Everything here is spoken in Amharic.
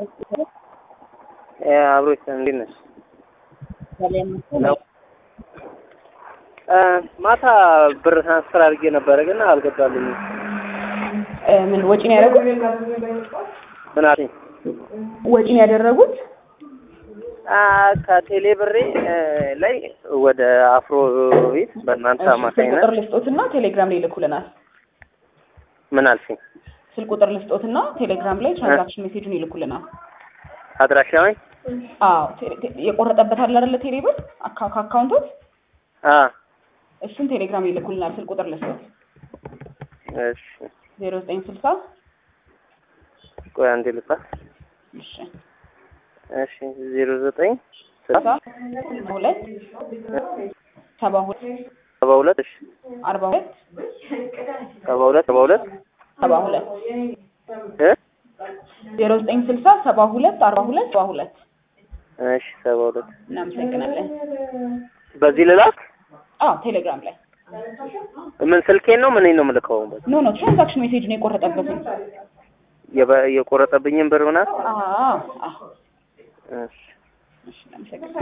አብሮሽ እንዴት ነሽ? ማታ ብር ትራንስፈር አድርጌ ነበር ግን አልገባልኝም። ምን ወጪ ነው ያደረጉት? ምን አለኝ? ወጪ ነው ያደረጉት? ከቴሌ ብሬ ላይ ወደ አፍሮ ቤት በእናንተ አማካኝነት ቁጥር ልስጦትና ቴሌግራም ላይ ይልኩልናል። ምን አልሽኝ? ስልክ ቁጥር ልስጦትና ቴሌግራም ላይ ትራንዛክሽን ሜሴጁን ይልኩልናል። አድራሻ ላይ የቆረጠበት አለ አይደል? ቴሌ ብር አካውንቶት እሱን ቴሌግራም ይልኩልናል። ስልክ ቁጥር ልስጦት። እሺ 0960 ቆይ አንዴ ልጻፍ። እሺ 09 60 2 72 42 እሺ 42 72 72 72 0960 72 42 72 እሺ 72 እናመሰግናለን። በዚህ ልላክ? ቴሌግራም ላይ ምን ስልኬን ነው ምን ነው የምልከው? ኖ ትራንዛክሽን ሜሴጅ ነው የቆረጠበትን የቆረጠብኝን ብር ምናምን? እሺ እናመሰግናለን።